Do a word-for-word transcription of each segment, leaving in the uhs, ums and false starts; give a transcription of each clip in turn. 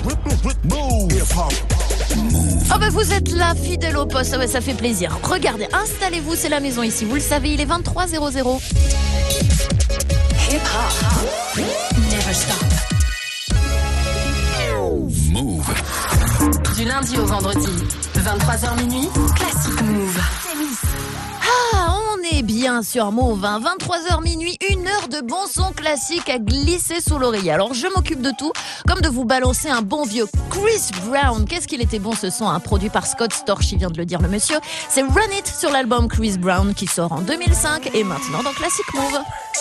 Oh bah vous êtes là, fidèle au poste, ah ouais, ça fait plaisir. Regardez, installez-vous, c'est la maison ici, vous le savez, il est vingt-trois zéro zéro. Hip hop, never stop. Move. Du lundi au vendredi, vingt-trois heures minuit, classique Move. Ah, on est bien sur Move, hein. vingt-trois heures minuit, une heure de bon son classique à glisser sous l'oreiller. Alors je m'occupe de tout, comme de vous balancer un bon vieux Chris Brown. Qu'est-ce qu'il était bon ce son, hein, produit par Scott Storch, il vient de le dire le monsieur. C'est Run It sur l'album Chris Brown qui sort en deux mille cinq et maintenant dans Classic Move.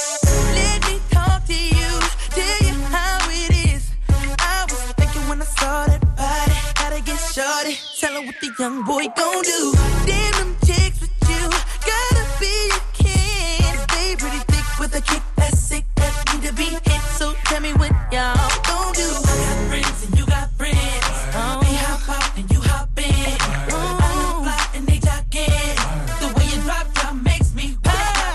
Let me talk to you, tell you how it is. I was thinking when I saw that body, gotta get shorty, tell her what the young boy gon' do. Damn them chicks with you, gotta be a kid. Stay pretty thick with a kick that's sick, that need to be hit. So tell me what y'all gon' do. I got friends and you got friends. Oh. They hop out and you hop in. Oh. I look fly and they jogging. The way you drop drop makes me pop.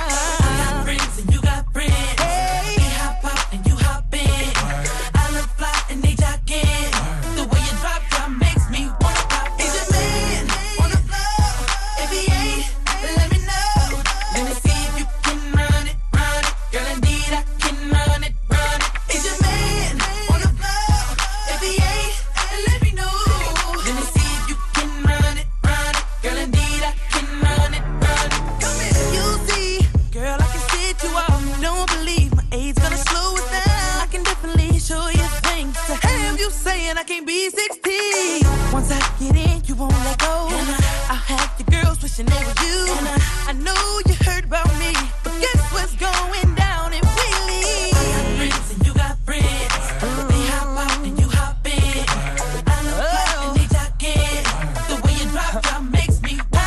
I got friends and you got friends. Hey. They hop out and you hop in. I look fly and they jogging. The way you drop drop makes me wanna pop. Is your man on the floor? If he ain't, let me know. Let me see if you can run it, run it. Girl, indeed I can run it, run it. Is your man on the floor? If he ain't, let me know. Let me see if you can run it, run it. Girl, indeed I can run it, run it. Come here, you see, girl, I can sit you off. Don't believe my age gonna slow it down. I can definitely show you things to have you saying I can't be sixteen. Once I get in, you won't let go. I'll have the girls wishing they were you. I know you heard about me, but guess what's going down in Willie? I got friends and you got friends. They hop out and you hop in. I look fly and they jogging. The way you drop drop makes me wild.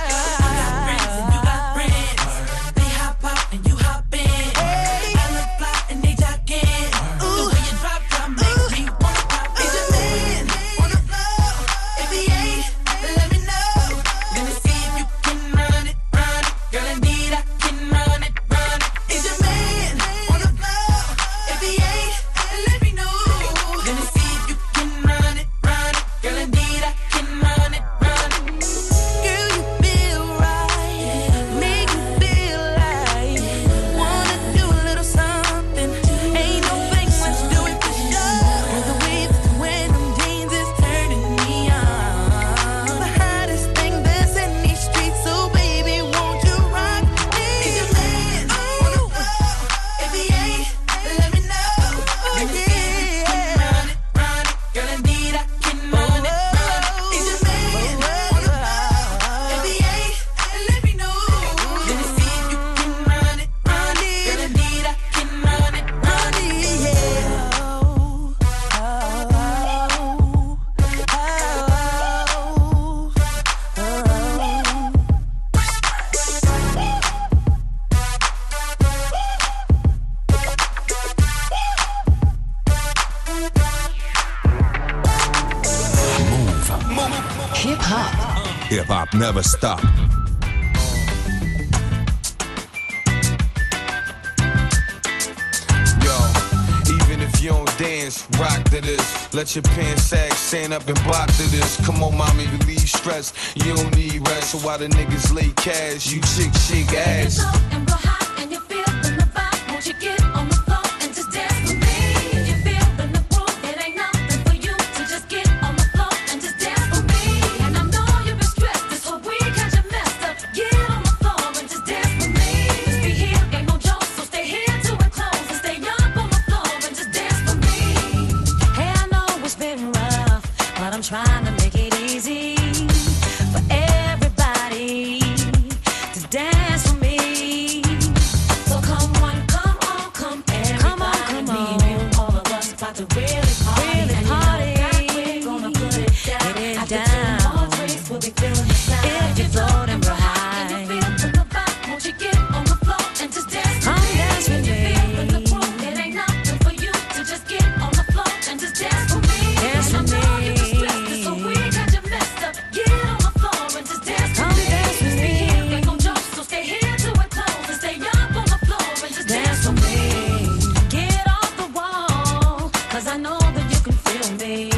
I got friends and you got friends. They hop out and you hop in. I look fly and they jogging. The way you drop drop makes me wanna pop. Is your man on the floor? If he ain't, let me know. Let me see if you can run it, run it. Girl, indeed I can run it, run it. Is your man on the floor? If he ain't, let me know. Let me see if you can run it, run it. Girl, indeed I can run it, run it. Girl, you feel right, make me feel like wanna do a little something. Ain't no fake, let's do it for sure. The way that you wear them jeans is turning me on. The hottest thing that's in these streets, so baby, won't you rock me? Is your man on the floor? If he ain't, let me know. Let me see if you can run it, run it. Girl, indeed I can run it, run it. Is your man on the floor? If he ain't, let me know. Let me see if you can run it, run it. Girl, indeed I can run it, run it. Yeah. Oh, oh, Hip hop. Hip hop never stop. Yo, even if you don't dance, rock to this. Let your pants sag, stand up and bop to this. Come on, mommy, relieve stress. You don't need rest. So while the niggas lay cash, you chick shake ass. And go hot and you're feeling the vibe. Won't you get on the floor and just dance with me? If you're feeling the groove, it ain't nothing for you to just get on the floor and just dance with me. And I know you've been stressed this whole week 'cause you messed up. Get on the floor and just dance with me. This be here ain't no joke, so stay here till it close and stay up on the floor and just dance with me. Hey, I know it's been rough, but I'm trying to make it easy for everybody to dance with me. So come on, come on, come everybody. Come on, come Me on. and you, all of us about to really party. Really And you know party. that we're gonna put it down. Put it After down. two more drinks, we'll be feeling the sound. If you're floating real And high, you feeling the vibe, won't you get on the floor and just dance with Come me? dance with If you're me. feeling the groove, it ain't nothing for you to just get on the floor and just dance with me. Dance And I with know you've been me. stressed this whole week 'cause you messed up. Get on the floor and just dance with Come me. dance with This be me. here ain't no joke, so stay here till it close and stay up on the floor and just dance dance with with me. me. Get off the wall, 'cause I know that you can feel me.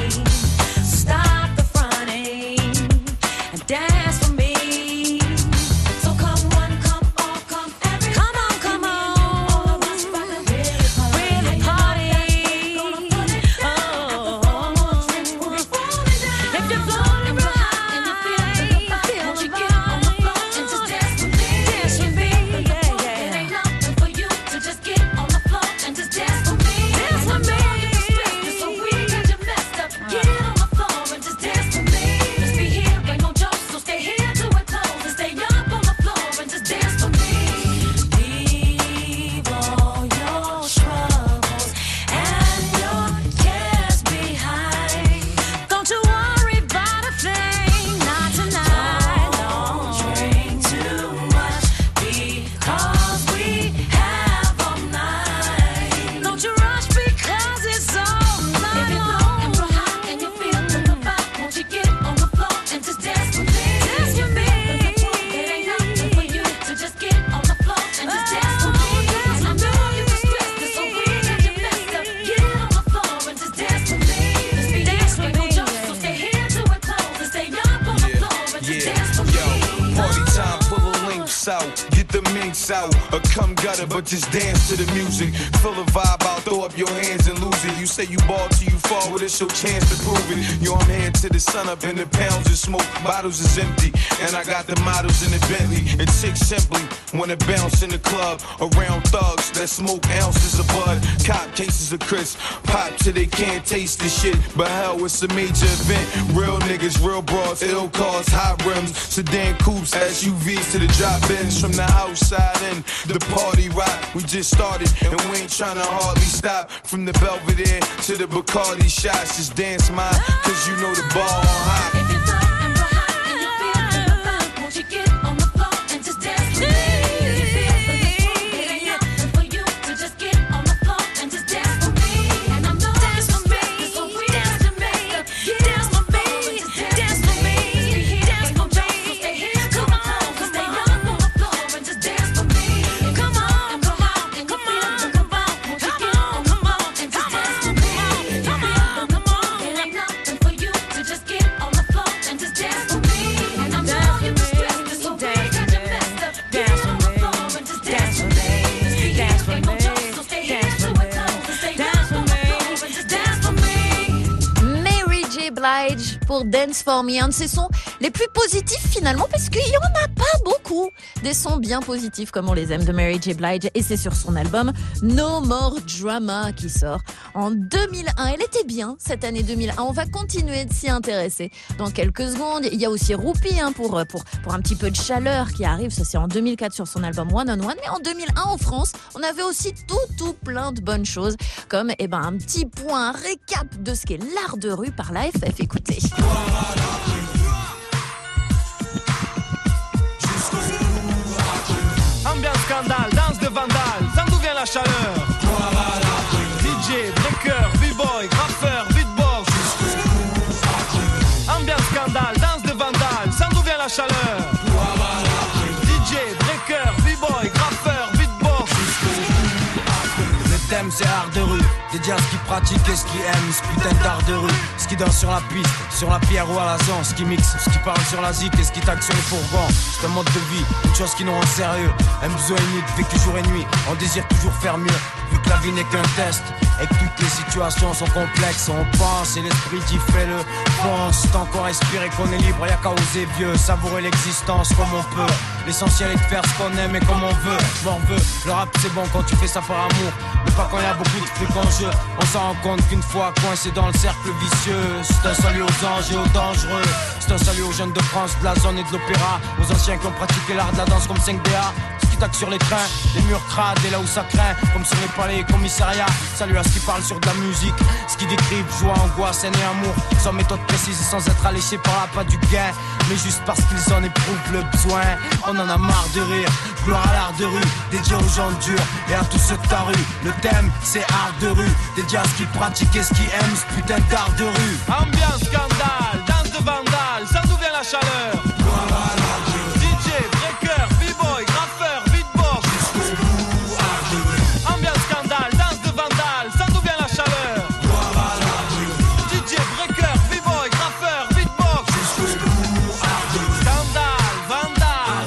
lights out or come gutter, but just dance to the music. Feel the vibe out, throw up your hands and lose it. You say you ball till you fall, well it's your chance to prove it. Yo, I'm heading to the sun up and the pounds of smoke, bottles is empty, and I got the models in the Bentley. And chicks simply wanna bounce in the club around thugs that smoke ounces of bud, cop cases of Chris, pop till they can't taste the shit. But hell, it's a major event. Real niggas, real broads, ill cars, high rims, sedan coupes, S U Vs to the drop-ins. From the outside in, the party rock. We just started and we ain't tryna hardly stop. From the Belvedere to the Bacardi shots, just dance mine, cause you know the ball on hot. If you're hot and we're hot and you feel the vibe, won't you get on the floor and just dance with me? If you feel the vibe, it ain't nothing for you to just get on the floor and just dance with me. And I know dance with me, this what we dance to me. Dance with me, dance with me, dance with me. Come on, come stay on the floor and just dance with me. Come on, come on, and you feel the vibe, won't you get on the floor and just dance with me? Come on, come on, it ain't nothing for you to just get on the floor and just dance with me. And I know you're stressed, this what we got you messed up. Get on the floor and just dance with me. Dance with me, so stay here till we're close and stay on the floor and just dance with me. Mary J. Blige pour Dance For Me, un de ses sons les plus positifs finalement, parce qu'il y en a pas beaucoup. Des sons bien positifs comme on les aime de Mary J. Blige, et c'est sur son album No More Drama qui sort en deux mille un. Elle était bien cette année deux mille un, on va continuer de s'y intéresser dans quelques secondes. Il y a aussi Roupi hein, pour, pour, pour un petit peu de chaleur qui arrive, ça c'est en deux mille quatre sur son album One on One, mais en deux mille un en France, on avait aussi tout tout plein de bonnes choses, comme eh ben, un petit point, un récap de ce qu'est l'art de rue par la F F. Écoutez. Ambiance scandale, danse de vandale, ça d'où vient la chaleur? D J, breaker, b-boy, graffeur, beatbox. Ambiance scandale, danse de vandale, ça d'où vient la chaleur? D J, breaker, b-boy, graffeur, beatbox. Le thème c'est art de rue, dédié à ce qui pratique et ce qui aime, ce putain d'art de rue. Ce qui danse sur la piste, sur la pierre ou à la zone, ce qui mixe, ce qui parle sur la zik et ce qui tague sur les fourgons. C'est un mode de vie, une chose qui nous rend sérieux. Un besoin unique, vécu jour et nuit, on désire toujours faire mieux. Vu que la vie n'est qu'un test et que toutes les situations sont complexes, on pense et l'esprit dit fais-le. Pense, tant qu'on respire et qu'on est libre, y'a qu'à oser vieux. Savourer l'existence comme on peut. L'essentiel est de faire ce qu'on aime et comme on veut. M'en veut, le rap c'est bon quand tu fais ça par amour, mais pas quand y a beaucoup de trucs en jeu. On s'en rend compte qu'une fois coincé dans le cercle vicieux. C'est un salut aux anges et aux dangereux. C'est un salut aux jeunes de France, de la zone et de l'opéra. Aux anciens qui ont pratiqué l'art de la danse comme cinq D A. Ce qui taque sur les trains, les murs crades et là où ça craint, comme sur les palais et commissariats. Salut à ce qui parle sur de la musique, ce qui décrivent joie, angoisse, haine et amour, sans méthode précise et sans être alléché par la pas du gain, mais juste parce qu'ils en éprouvent le besoin. On en a marre de rire, gloire à l'art de rue, dédié aux gens durs et à tous ceux de ta rue. Le thème c'est art de rue, dédié à ce qui pratique et ce qui aime, ce putain d'art de rue. Ambiance scandale, danse de vandale, ça d'où vient la chaleur? D J, breaker, b-boy, graffeur, beatbox. Ambiance scandale, danse de vandale, ça d'où vient la chaleur? D J, breaker, b-boy, graffeur, beatbox. Scandale, vandale.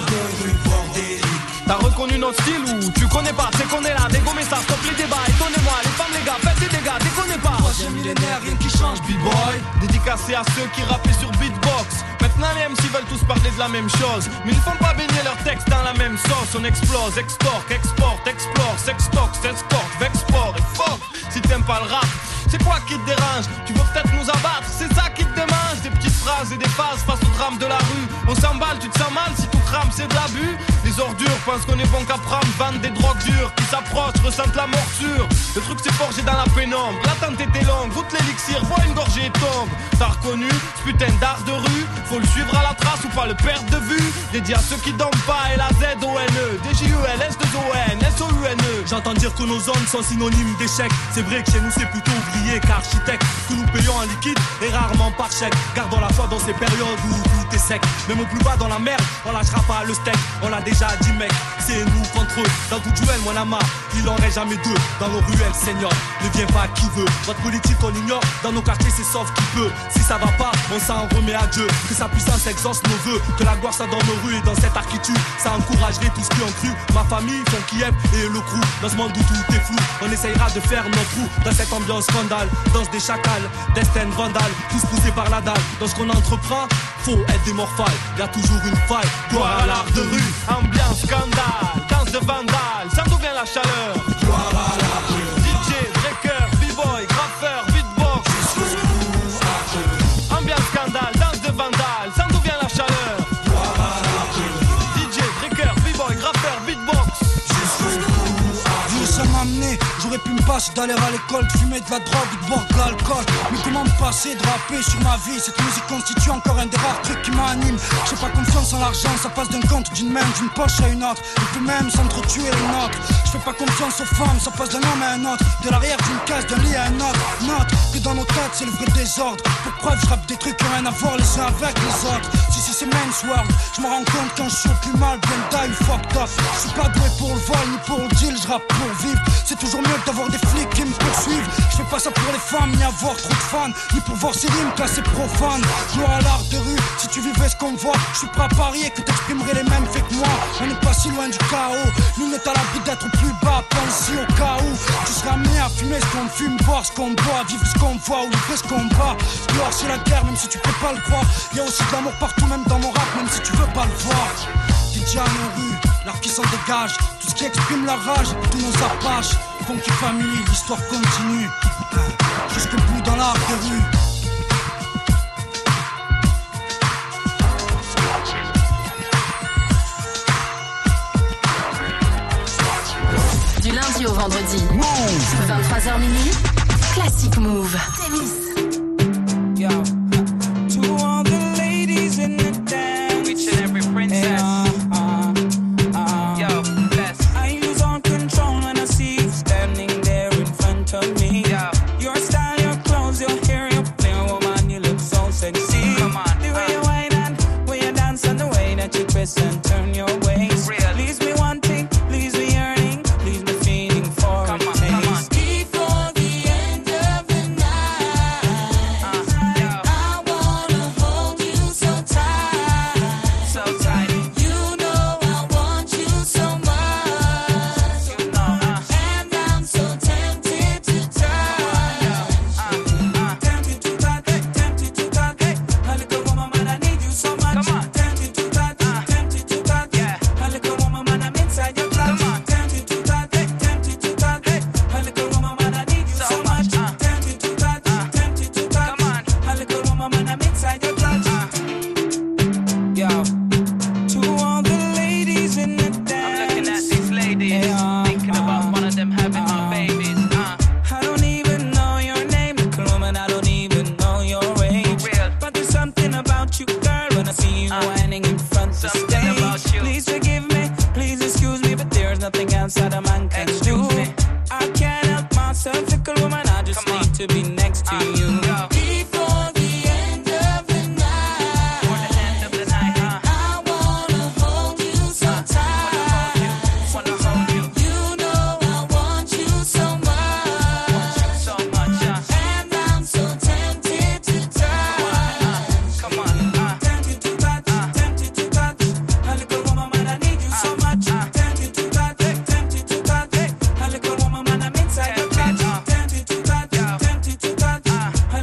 T'as reconnu notre style ou tu connais pas? C'est qu'on est là, dégommez ça, stop les débats, étonnez-moi, les femmes, les gars, faites des dégâts, déconnez pas. Troisième millénaire, rien qui change, b-boy. Dédicacé à ceux qui rappaient sur beatbox. Maintenant les M C veulent tous parler de la même chose, mais ils font pas baigner leurs textes dans la même sauce. On explose, extorque, exporte, explore, sextox, s'exporte, vexport et fuck. Si t'aimes pas le rap, c'est quoi qui te dérange? Tu veux peut-être nous abattre, c'est ça qui te démange. Des petites phrases et des phases face au drame de la rue. On s'emballe, tu te sens mal si tout crame, c'est de l'abus. Les ordures pensent qu'on est bon qu'à prendre, vendent des drogues dures qui s'approchent, ressentent la morsure. Le truc c'est forgé dans la pénombre, l'attente était longue, goûte l'élixir, bois une gorgée et tombe. T'as reconnu ce putain d'art de rue? Faut le suivre à la trace ou pas le perdre de vue. Dédié à ceux qui dorment pas, L A Z O N E D J U L S deux O N S O U N E. J'entends dire que nos zones sont synonymes d'échec. C'est vrai que chez nous c'est plutôt ouvrier qu'architecte, que nous payons en liquide et rarement par chèque. Gardons la foi dans ces périodes où tout est sec. Même au plus bas dans la merde, on lâchera pas le steak. On l'a déjà dit mec, c'est nous contre eux. Dans tout duel, mon ama, il en reste jamais deux. Dans nos ruelles, seigneur, ne vient pas qui veut. Votre politique on ignore, dans nos quartiers c'est sauve qui peut. Si ça va pas, on s'en remet à Dieu. Que sa puissance exauce nos vœux, que la gloire soit dans nos rues et dans cette architecture. Ça encouragerait tout ce qui ont cru. Ma famille, Funky F et le crew. Dans ce monde où tout est flou, on essayera de faire notre trou. Dans cette ambiance scandale, danse des chacals, destin vandale, tous poussés par la dalle. Dans ce qu'on entreprend, faut être démorphale. Y'a toujours une faille, gloire à l'art de rue. Ambiance scandale, danse de vandale, ça d'où vient la chaleur. Gloire à l'art de rue. D J, breaker, b-boy, graffeur, beatbox. Ambiance scandale, danse de vandale, ça d'où vient la chaleur. Gloire à l'art de rue. D J, breaker, b-boy, graffeur, beatbox. Ça m'a amené, j'aurais pu me passer d'aller à l'école, de fumer de la drogue ou de boire de l'alcool. Mais comment me passer de rapper sur ma vie? Cette musique constitue encore un des rares trucs qui m'anime. J'ai pas confiance en l'argent, ça passe d'un compte, d'une main, d'une poche à une autre. Et puis même s'entretuer les nôtres. Je fais pas confiance aux femmes, ça passe d'un homme à un autre. De l'arrière d'une case, d'un lit à un autre. Note que dans nos têtes c'est le vrai désordre. Pour preuve je rappe des trucs qui ont rien à voir les uns avec les autres. Si si c'est Men's World, je me rends compte quand je suis au plus mal, bien die ou fucked up. Je suis pas doué pour le vol ni pour le deal, je rappe pour vivre. C'est toujours mieux que d'avoir des flics qui me poursuivent. Je fais pas ça pour les femmes, ni avoir trop de fans, ni pour voir ces rimes classées profanes. Gloire à l'art de rue, si tu vivais ce qu'on voit, je suis prêt à parier que t'exprimerais les mêmes faits que moi. On n'est pas si loin du chaos, nous n'est à l'abri d'être au plus bas, pense au cas où tu seras amené à fumer ce qu'on fume, boire ce qu'on boit, vivre ce qu'on voit ou livrer ce qu'on bat. Gloire c'est la guerre, même si tu peux pas le croire. Y'a aussi de l'amour partout, même dans mon rap, même si tu veux pas le voir. D J à nos rues, l'art qui s'en dégage, tout ce qui exprime la rage, tous nos apaches. Funky Family, l'histoire continue, jusqu'au bout dans l'art de rue. Du lundi au vendredi, Move. vingt-trois heures minuit, Classic Move. Yo, to all the ladies in the dance, each and every princess. Uh, uh, uh, Yo, best. I lose all control when I see you standing there in front of me. Yo, your style, your clothes, your hair, your flair, woman, you look so sexy. Come on, the way uh. you whine and way you dance and the way that you twist and turn your waist. Real. Leaves me wanting, leaves me yearning, leaves me feeling for come a on, taste. Come on. Before the end of the night, uh, yo. I wanna hold you so tight, so tight. You know I want you so much, you know, uh. and I'm so tempted to try. Uh, uh. Tempted to touch, tempted to touch. A little woman, man, I need you so much. Come on. Tempted to touch, uh. tempted to touch. Yeah. A little woman, man, I'm inside your clutch. Come on. Tempted to touch, tempted to touch. A little woman, man, I need you so, so much. Uh. Tempted to touch, uh. tempted to touch. Come on. A little woman, man, I'm inside your clutch. Uh. Yo, to all the ladies in the dance. I'm looking at these ladies, yeah, thinking uh, about one of them having uh, my babies. Uh. I don't even know your name, little woman. I don't even know your age. Real. But there's something about you, girl, when I see you uh, whining in front of the stage. About you. Please forgive me, please excuse me, but there's nothing else that a man can excuse do. Me. I can't help myself, little woman. I just Come need on. to be next to uh, you. Go. Before the end of the night, Before the end of the night, uh, I wanna hold you so uh, tight. Wanna hold you, wanna hold you. You know I want you so much, want you so much, uh, and I'm so tempted to try. Come on, uh, come on, uh, tempted to touch, uh, tempted to touch. A little woman, man, I need you so much. Uh, tempted to touch, tempted to touch. A little woman, man, I'm inside your clutch. Tempted to touch, tempted to touch.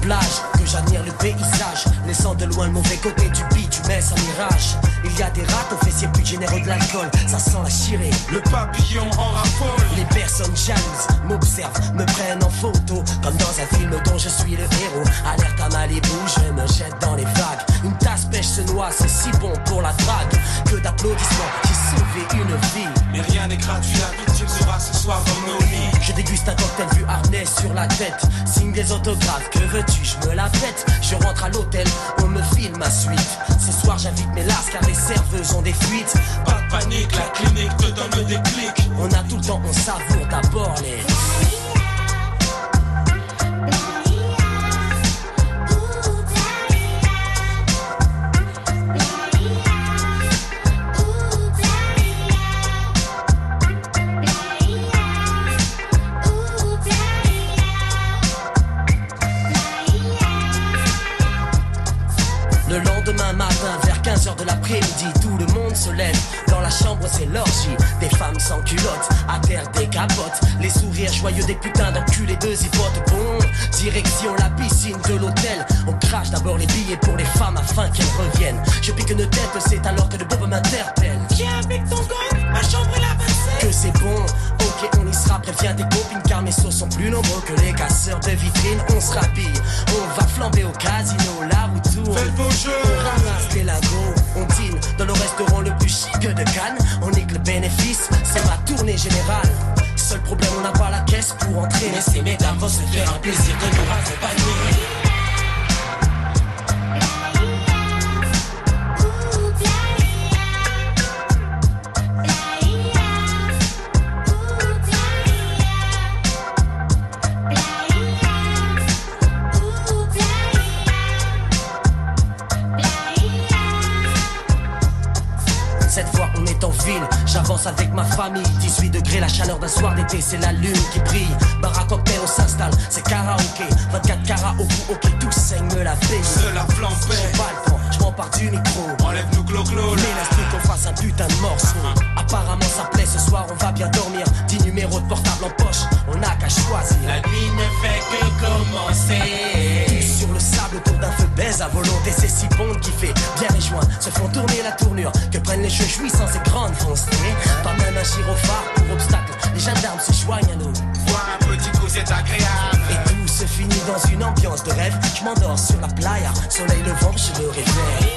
plage, que j'admire le paysage, laissant de loin le mauvais côté du bitumen sans mirage. Il y a des rats aux fessiers plus généreux de l'alcool, ça sent la chirée, le papillon en raffole. Les personnes jalouses m'observent, me prennent en photo, comme dans un film dont je suis le héros. Alerte à Malibu, je me jette dans les vagues. Une tasse pêche se noie, c'est si bon pour la drague. Que d'applaudissements qui sauvent une vie. Mais rien n'est gratuit, la victime sera ce soir dans nos lits. Je déguste un cocktail vu harnais sur la tête. Signe des autographes, que veux-tu, je me la pète. Je rentre à l'hôtel, on me filme ma suite. Ce soir j'invite mes lasses car les serveuses ont des fuites. Pas de panique, la clinique te donne le déclic. On a tout le temps, on savoure d'abord les... Le lendemain matin, vers quinze heures de l'après-midi, tout le monde se lève. Dans la chambre, c'est l'orgie. Des femmes sans culottes, à terre des capotes. Les sourires joyeux des putains d'enculés de zipotes. Bon, direction la piscine de l'hôtel. On crache d'abord les billets pour les femmes afin qu'elles reviennent. Je pique une tête, c'est alors que le bob m'interpelle. Viens avec ton gang, ma chambre est la vingt-sept. Que c'est bon, ok, on y sera. Préviens tes copines car mes sauts sont plus nombreux que les casseurs de vitrines. On se rhabille, on va flamber au casino, la roue tourne. Fais le beau jeu. On ramasse des lagos, on dîne dans le restaurant le plus chic de Cannes. On nique le bénéfice, c'est ma tournée générale. Seul problème, on n'a pas la caisse pour entrer. Mais ces mesdames vont se faire un plaisir de nous accompagner. Cette fois on est en ville, j'avance avec ma famille. Dix-huit degrés, la chaleur d'un soir d'été, c'est la lune qui brille. Bar à cocktail, on s'installe, c'est karaoké. vingt-quatre carats au bout, ok, tout saigne, me la paye. Se la flambée, j'ai pas le temps, je m'empare du micro. Enlève-nous clo-clo, mais laisse-nous qu'on fasse un putain de morceau. Apparemment ça plaît, ce soir on va bien dormir. Dix numéros de portable en poche, on n'a qu'à choisir. La nuit ne fait que commencer. Tous sur le sable autour d'un feu baise à volonté. C'est si bon qui fait bien les joints, se font tourner la tournure. Que prennent les cheveux jouissants ces grandes foncées. Pas même un gyrophare pour obstacle, les gendarmes se joignent à nous. Voir un petit coup c'est agréable. Et tout se finit dans une ambiance de rêve. Je m'endors sur la playa, soleil levant, je me réveille.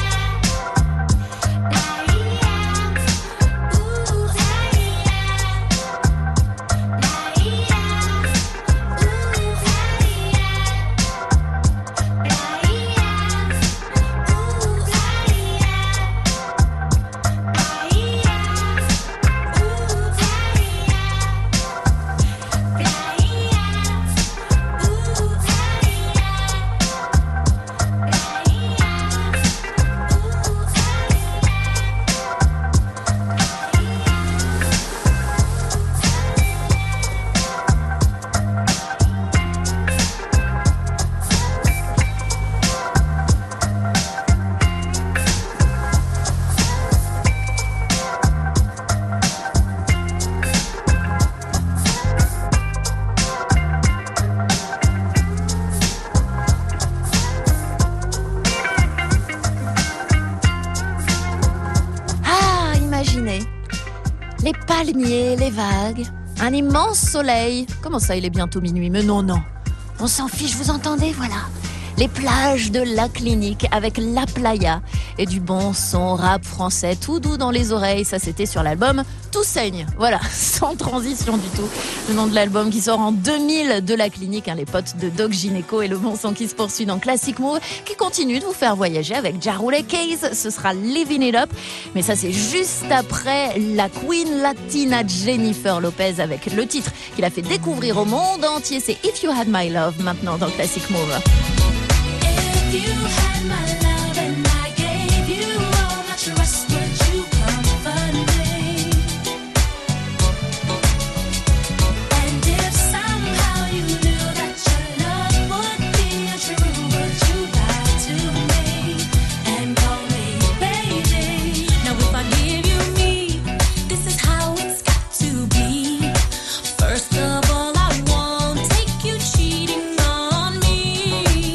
Les palmiers, les vagues, un immense soleil. Comment ça, il est bientôt minuit? Mais non, non. On s'en fiche, vous entendez, voilà. Les plages de la clinique avec la playa et du bon son rap français tout doux dans les oreilles. Ça, c'était sur l'album Tout saigne. Voilà, sans transition du tout. Le nom de l'album qui sort en deux mille de la clinique, hein, les potes de Doc Gynéco et le bon son qui se poursuit dans Classic Move, qui continue de vous faire voyager avec Ja Rule Case. Ce sera Living It Up. Mais ça, c'est juste après la Queen Latina Jennifer Lopez avec le titre qu'il a fait découvrir au monde entier. C'est If You Had My Love, maintenant dans Classic Move. You had my love and I gave you all my trust. Would you comfort me? And if somehow you knew that your love would be untrue, would you lie to me and call me baby? Now if I give you me, this is how it's got to be. First of all, I won't take you cheating on me.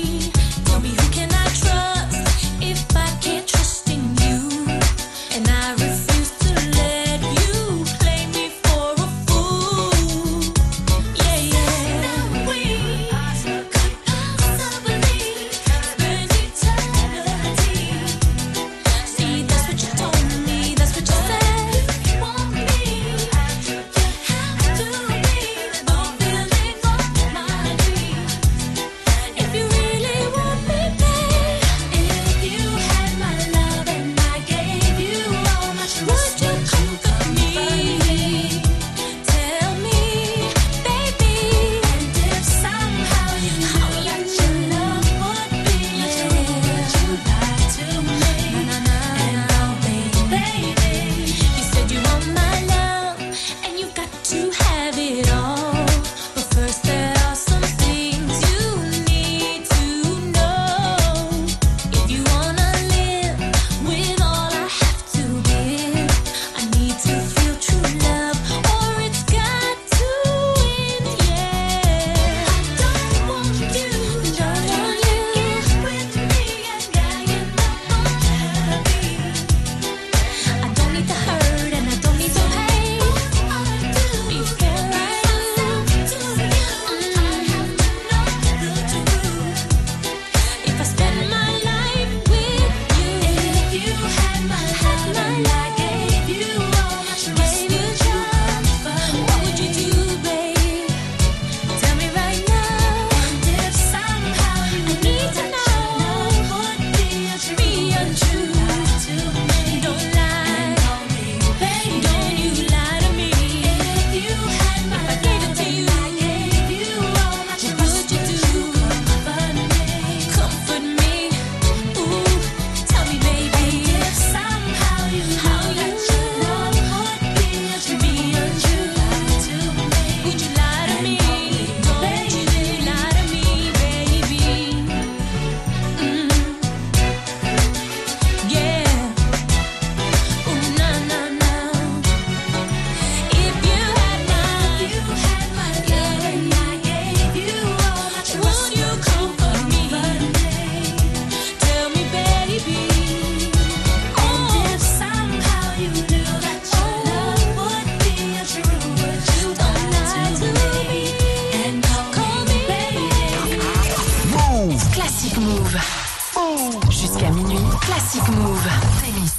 Classic Move. Jusqu'à minuit, Classic Move. Télis.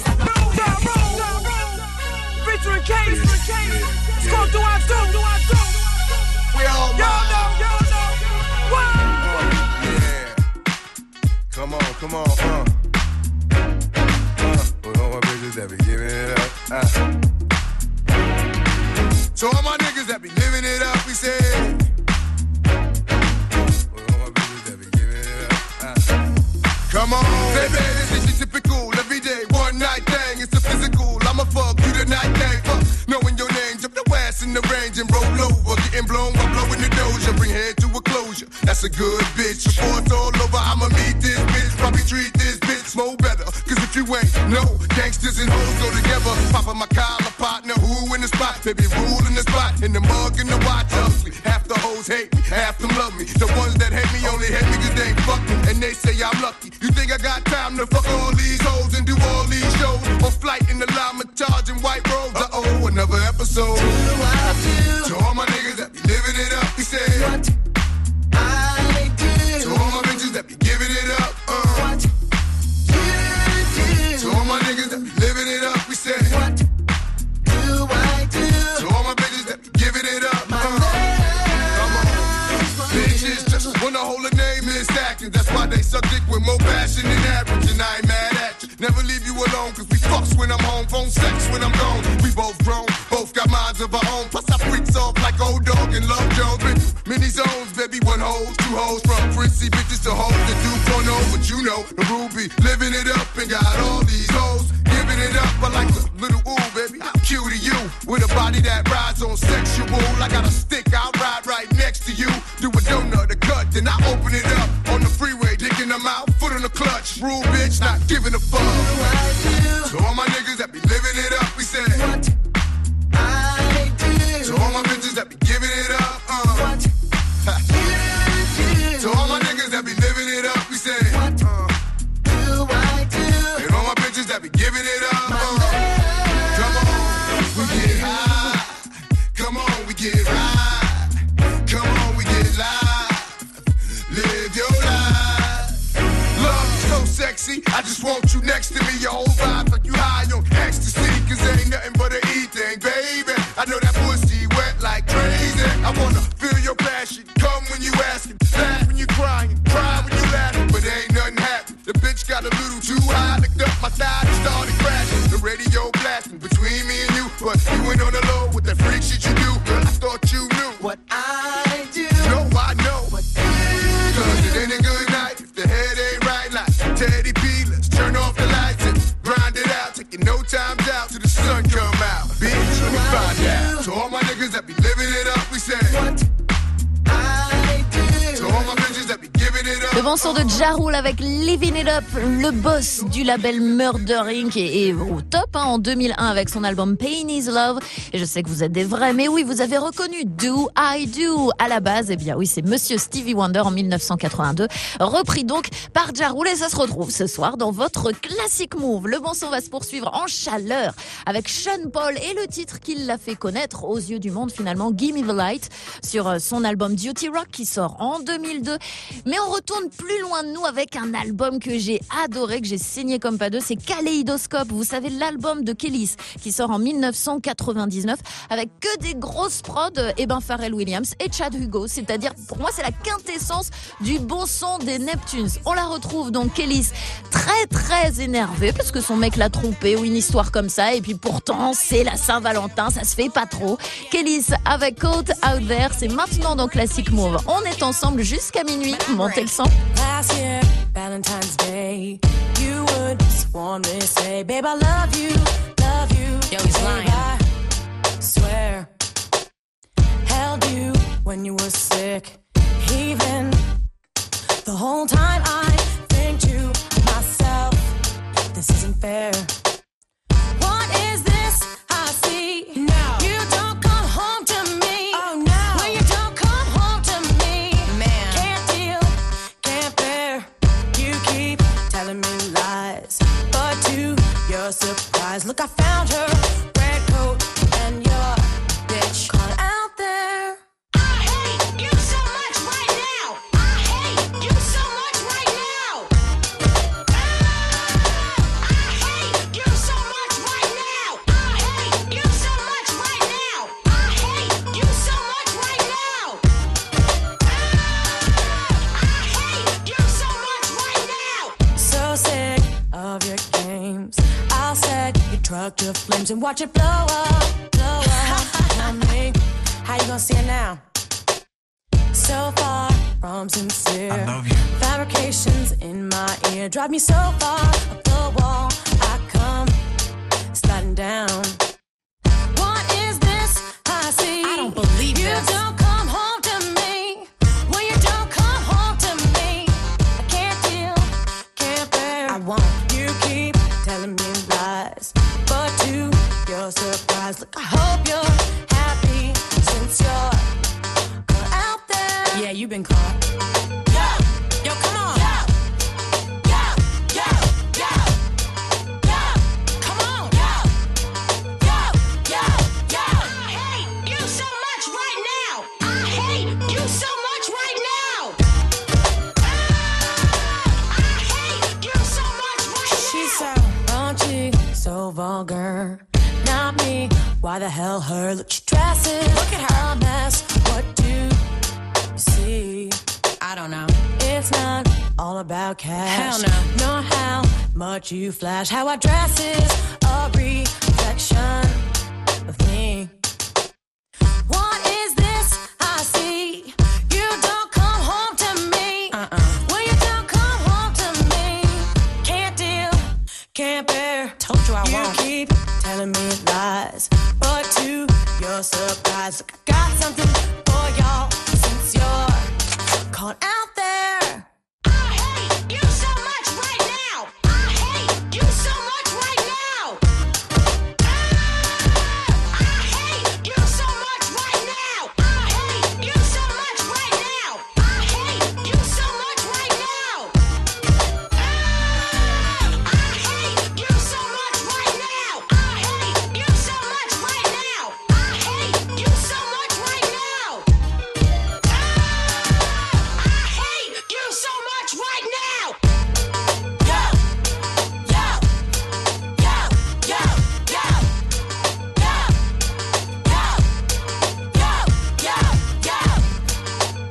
Featuring Case. It's called Do I Do? Do I Do? We all Yo, no, yo, no. Wow. Yeah. Come on, come on, uh. Uh, with all my bitches that be giving it up. Uh. So all my niggas that be living it up, we say. With all my bitches that be giving it up. Uh. Come on, baby, this is your typical everyday one night thing. It's a physical. I'ma fuck you tonight, thing. Fuck knowing your name, jump the ass in the range and roll over. Getting blown while blowing the doja. Bring head to a closure. That's a good bitch. Before it's all over, I'ma meet this bitch. Probably treat this bitch more better. Cause if you ain't, no, gangsters and hoes go together. Poppin' my collar partner, who in the spot? Baby, rule in the spot. In the mug, in the watch, ugly. Half the hoes hate me, half them love me. The ones that hate me only hate me cause they ain't fuck me. And they say I'm lucky. You think I got time to fuck all these hoes and do all these shows? On flight in the llama, charging white robes. Uh-oh, another episode. To all my niggas that be living it up, he said. What I do. To all my bitches that be giving it up, uh. What you do. To all my niggas that be living it up, we said. What do I do. To all my bitches that be giving it up, uh. Come on, bitches just wanna hold a name in acting. That's why they suck dick with more passion than average, and I ain't mad at you. Never leave you alone, cause we fucks when I'm home, phone sex when I'm gone. We both grown, both got minds of our own. Plus I freaks off like old dog and love Jones. Been through many zones, baby, one hoes, two hoes. From prissy bitches to hoes that do point oh. But you know, the Ruby, living it up and got all these hoes. Giving it up, I like a little ooh, baby. I'm cute to you, with a body that rides on sexual. I got a stick, I'll ride right next to you. Do a donut, a cut, then I open it up. On the freeway, dicking them out, foot on the clutch. Rule bitch, not giving a fuck. So all my niggas that be living it up, we say. What I do. So all my bitches that be giving it up, uh. What you do. So all my niggas that be living it up, we say. What uh. do I do. And all my bitches that be giving it up, uh. Come on, we get high. Come on, we get high. Come on, we get live. Live your life. Love is so sexy, I just want you next to me. Your whole vibe like you high on ecstasy. Cause ain't nothing but an E thing, baby. I know that pussy wet like crazy. I wanna feel your passion. Come when you asking, laugh when you crying, cry when you laughing. But ain't nothing happening. The bitch got a little too high, licked up my thigh and started crashing. The radio blasting between me and you. But you went on the low with that freak shit you do. Girl, I thought you knew what I do. No, I know what you do. Cause it ain't a good night if the head ain't right. Like Teddy P, let's turn off the lights and grind it out. Taking no time out till the sun come out. Bitch, let me find out. To all my niggas that be living it up, we say. What I do. To all my bitches that be giving it up. Le bon son de Ja Rule avec Living It Up, le boss du label Murder Incorporated est au top hein, en deux mille un avec son album Pain Is Love. Et je sais que vous êtes des vrais, mais oui, vous avez reconnu Do I Do à la base. Eh bien oui, c'est Monsieur Stevie Wonder en mille neuf cent quatre-vingt-deux, repris donc par Ja Rule et ça se retrouve ce soir dans votre Classic Move. Le bon son va se poursuivre en chaleur avec Sean Paul et le titre qui l'a fait connaître aux yeux du monde finalement, Gimme the Light, sur son album Duty Rock qui sort en deux mille deux. Mais on retourne plus loin de nous avec un album que j'ai adoré, que j'ai saigné comme pas deux, c'est Kaleidoscope. Vous savez, l'album de Kelis qui sort en mille neuf cent quatre-vingt-dix-neuf avec que des grosses prods et ben Pharrell Williams et Chad Hugo. C'est-à-dire, pour moi, c'est la quintessence du bon son des Neptunes. On la retrouve donc Kelis très très énervé parce que son mec l'a trompé ou une histoire comme ça. Et puis pourtant, c'est la Saint-Valentin, ça se fait pas trop. Kelis avec Caught Out There, c'est maintenant dans Classic Move. On est ensemble jusqu'à minuit. Montez le son. Last year, Valentine's Day, you would warmly say, babe, I love you, love you. Yo, he's lying. I swear, held you when you were sick, even the whole time I think to myself, this isn't fair. What is this I see? No. You don't come home to me. Oh no. When you don't come home to me. Man. Can't deal, can't bear. You keep telling me lies. But to your surprise, look, I found her. Red coat and your bitch caught out there. I hate you so much right now. I hate you so much right now. Start your flames and watch it blow up, blow up. Tell me, how you gonna see it now? So far from sincere. I love you. Fabrications in my ear drive me so far up the wall. I come sliding down. What is this I see? I don't believe you this. don't come home to me. When you don't come home to me, I can't deal, can't bear. I won't. You keep telling me lies, but to your surprise, look, I hope you're happy since you're caught out there. Yeah, you've been caught. Yo, yo, come on. Yo, yo, yo, yo, yo, come on. Yo, yo, yo, yo. I hate you so much right now. I hate you so much right now. Ah, I hate you so much right now. She's so raunchy, so vulgar. Not me. Why the hell her? Look, she dresses. Look at her, a mess. What do you see? I don't know. It's not all about cash. Hell no. Nor how much you flash. How I dress is a reflection of me. What is this I see? You don't come home to me. Uh-uh. When you don't come home to me, can't deal, can't bear. Told you I You won't. keep telling me lies, but to your surprise, look, I got something for y'all since you're caught out there. I hate you so much right now. I hate you so much right now. Ah, I hate you so much right now. I hate you so much right now. I hate you so much right now. Ah, I hate you so much right now. I hate you so much right now. I hate you so much right now. I hate you so much right now. Yo, yo, yo, yo, yo, yo, yo, yo, yo, yo.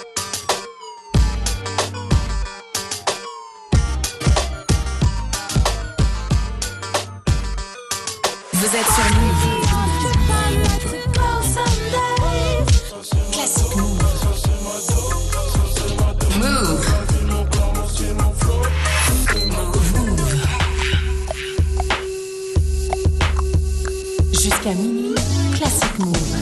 Vous êtes sur Move. Classique Move. Move. Move. Jusqu'à minuit, Classique Move.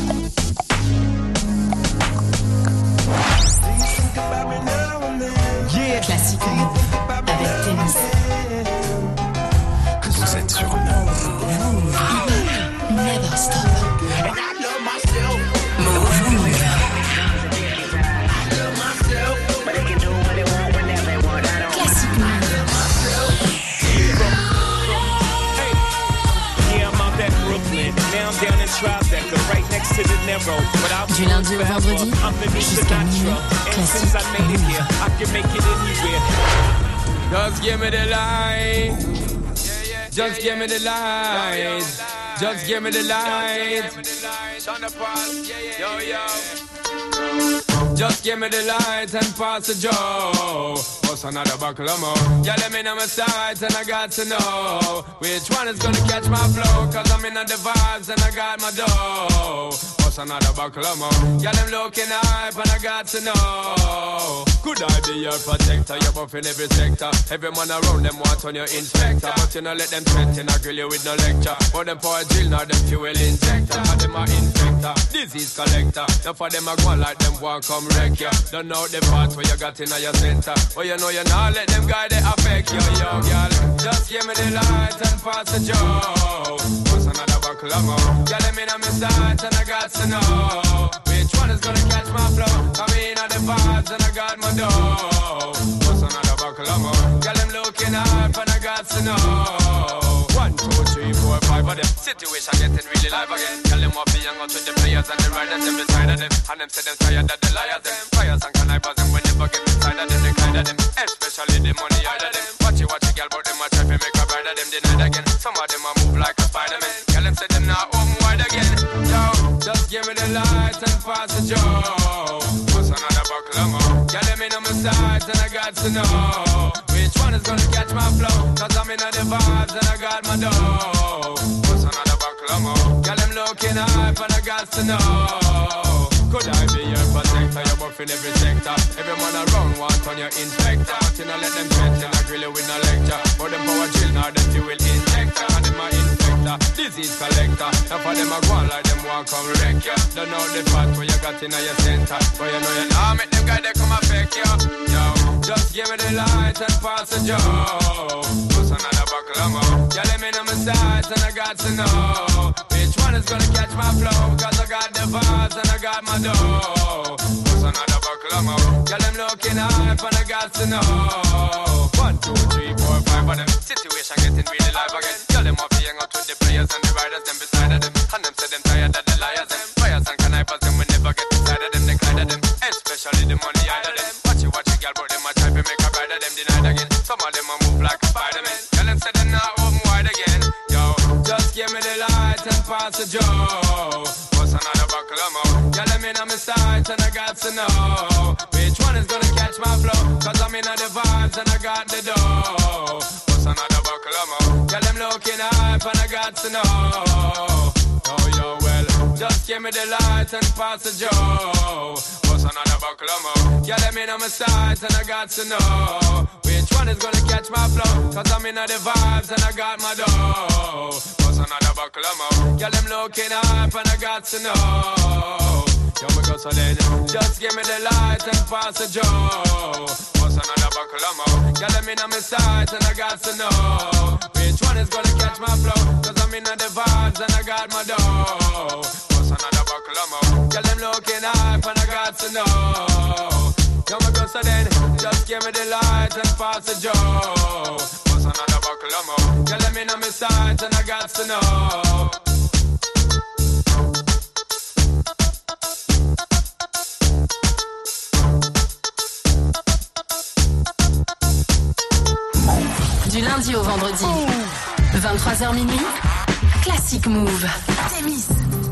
Yeah. Classique Move. Avec Tennis. Vous êtes sur Move. Never stop. Move. Move. Classique Move. Yeah, I'm out at Brooklyn. Now I'm down in Tribeca, right next to the Narrow. But I'll Du lundi au vendredi, jusqu'à minuit, And since Classique I made it Move. here, I can make it anywhere. Just give me the light. Just give me the light. Just give me the light. Yo, yo. Just give me the light and pass the joe. What's another buckle of more? Yeah, let me know my sights and I got to know which one is gonna catch my flow. Cause I'm in the vibes and I got my dough. What's another buckle of more? Yeah, them looking hype and I got to know. Could I be your protector? You're buff in every sector. Every man around them want on your inspector. But you know let them threaten, I grill you with no lecture. But them for a drill, now them fuel injector. And them a infector, disease collector. Now for them a go like them want come wreck ya. Don't know the parts where you got in your center. Oh, you know you not let them guy they affect you, yo, girl. Just give me the light and pass the joe. What's another buckle of more? Yeah, let me know my sights and I got to know which one is gonna catch my flow. Come in on the vibes and I got my dough. What's another buckle of more? Girl, I'm looking up and I got to know. One, two, three, four, five of them. Situation getting really live again. Tell them what be young out with the players and the riders them beside of them. And them say them tired that the liars them. Fires and connivers them when they forget inside of them. They kind of them, especially the money out of them. Watch it, watch it, girl, but them a try to make a bride of them denied again. Some of them a move like a Spider-Man. Girl, them say them not home wide again. Yo, just give me the light and pass the joe. What's another buckle of more? Girl, let me know my sides and I got to know which one is gonna catch my flow. Cause I'm in the vibes and I got my dough. What's another buckle of more? Girl, I'm looking hype and I got to know. Could I be your protector? You're buffing every sector. Every man around want on your inspector. But you know let them threaten, I grill you with no lecture. For them power chill, now them fuel injector. And them a infector, disease collector. Now for them a go on like them want come wreck ya. Don't know the part where you got in your center. But you know you now make them guys they come affect you. Yo, just give me the light and pass the joe. What's another buckle of more? Yeah, let me know my sides and I got to know which one is gonna catch my flow. Cause I got the vibes and I got my dough. What's another buckle of more? Yeah, them looking hype and I got to know. One, two, three, four, five of them. Situation getting really live again. Tell them off hang out with the players and the riders, them beside of them. And them say them tired of the liars, them fires and connivers, them we never get inside of them, they glide of them. Especially the money out of them. Watch it, watch it, girl, but them a try to make a bride of them denied again. Some of them a move like a Spider-Man. Tell them say them not open wide again. Yo, just give me the light and pass the joe. What's another buckle of more? Yeah, let me know my sights and I got to know which one is gonna catch my flow. Cause I'm in the vibes and I got the dough. What's another buckle of more? Yeah, them looking hype and I got to know. Oh, yo, well, just give me the light and pass the joe. What's another buckle of more? Yeah, let me know my sights and I got to know which one is gonna catch my flow. Cause I'm in the vibes and I got my dough. What's another buckle of more? Yeah, them looking hype and I got to know. Yo, we go so then, just give me the light and pass the joe. What's another buckle of more? Yeah, let me know my sights and I got to know which one is gonna catch my flow. Cause I'm in the vibes and I got my dough. What's another buckle of more? Yeah, them looking hype and I got to know. Yo, we go so then, just give me the light and pass the joe. What's another buckle of more? Yeah, let me know my sights and I got to know. Du lundi au vendredi, vingt-trois heures minuit, Classic Move. Témis.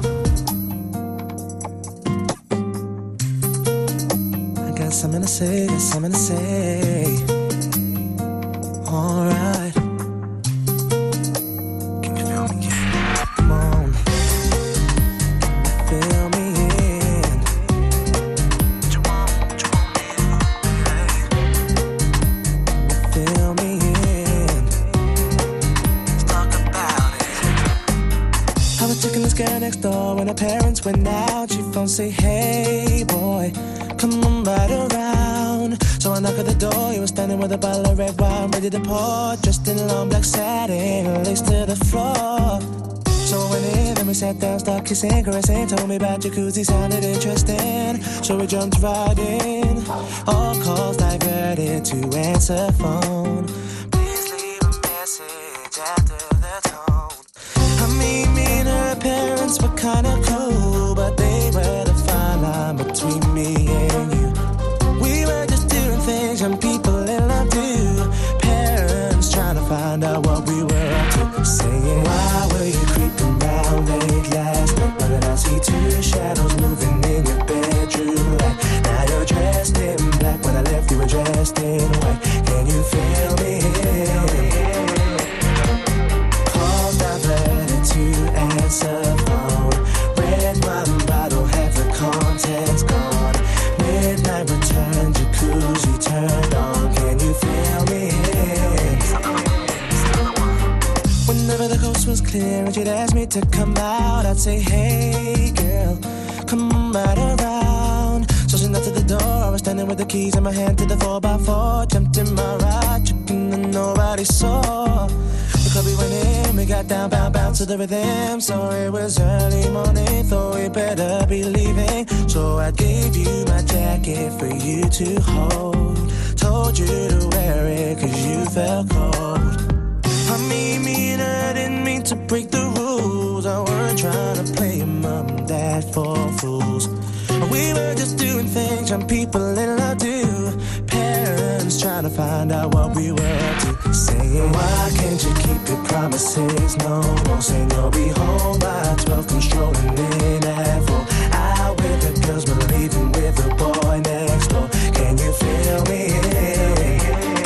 I got something to say, got something to say. Alright. Can you feel me? Come on. Feel me in. What you want, what you want me to feel me in. Let's talk about it. I was checking this girl next door when her parents went out. She phoned, say, hey boy, come on right around. So I knock at the door, he was standing with a bottle of red wine ready to pour, dressed in long black satin, lace to the floor. So I went in and we sat down, started kissing, caressing, told me about jacuzzi, sounded interesting. So we jumped right in, all calls diverted to answer phone. Please leave a message after the tone. I mean, me and her parents were kinda cool, but they were the fine line between me and you. We were just doing things young people in love do. Parents trying to find out what we were up to. Saying, why were you creeping round late last night? Why did I see two shadows moving in your bedroom light? Now you're dressed in black. When I left you were dressed in white. Can you feel me? Calls diverted to answer phone. Red wine bottle, half the contents gone. Midnight return, jacuzzi turned on. Can you feel me? Whenever the coast was clear and you'd ask me to come out, I'd say, hey girl, come right around. So she knocked at the door, I was standing with the keys in my hand to the four by four. Jumped in my ride, checking and nobody saw. The club we went in, we got down, bound, bound to the rhythm. So it was early morning, thought we better be leaving. So I gave you my jacket for you to hold. Told you to wear it cause you felt cold. I mean, me and her didn't mean to break the rules. I weren't trying to play mom and dad for fools. We were just doing things young people in love do. Parents trying to find out what we were up to. Saying, why can't you keep your promises? No more saying you'll be home by twelve. Come strolling in at four. Out with the girls but leaving with the boy next door. Can you feel fill me in?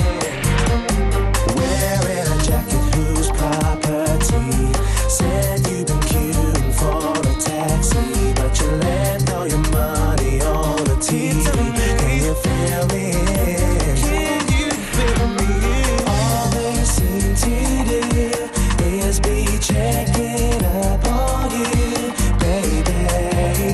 Wearing a jacket whose property said you've been queuing for a taxi, but you left all your money on the T V. Can you fill me in? Can you fill me in? All they seem to do is be checking up on you, baby.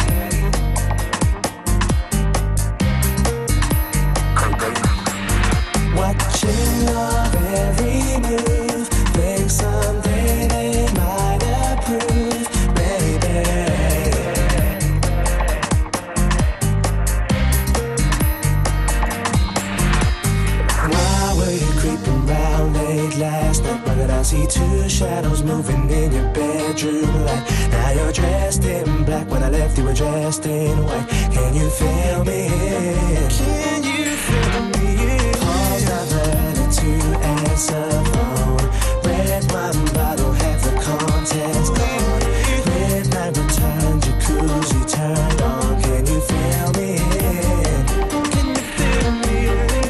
Watching your every move, think someday they might approve, baby. Why were you creeping round late last night? Why did I see two shadows moving in your bedroom light? Now you're dressed in black, when I left you were dressed in white. Can you feel me in? Can you feel me in? Paused, diverted to answer phone. Red wine bottle, have the contents gone. Midnight return, jacuzzi turned on. Can you feel me in? Can you feel me